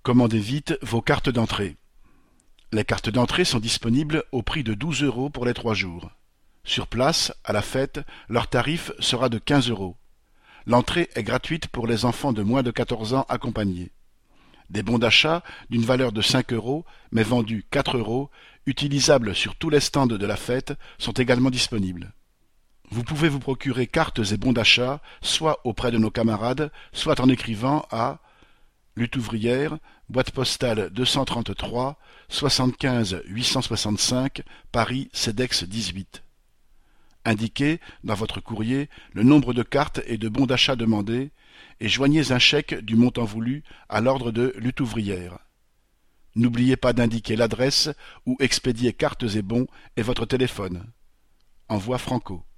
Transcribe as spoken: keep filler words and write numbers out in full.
Commandez vite vos cartes d'entrée. Les cartes d'entrée sont disponibles au prix de douze euros pour les trois jours. Sur place, à la fête, leur tarif sera de quinze euros. L'entrée est gratuite pour les enfants de moins de quatorze ans accompagnés. Des bons d'achat d'une valeur de cinq euros, mais vendus quatre euros, utilisables sur tous les stands de la fête, sont également disponibles. Vous pouvez vous procurer cartes et bons d'achat, soit auprès de nos camarades, soit en écrivant à Lutte ouvrière, boîte postale deux cent trente-trois, soixante-quinze huit cent soixante-cinq, Paris CEDEX dix-huit. Indiquez, dans votre courrier, le nombre de cartes et de bons d'achat demandés, et joignez un chèque du montant voulu à l'ordre de Lutte ouvrière. N'oubliez pas d'indiquer l'adresse où expédier cartes et bons et votre téléphone. Envoi Franco.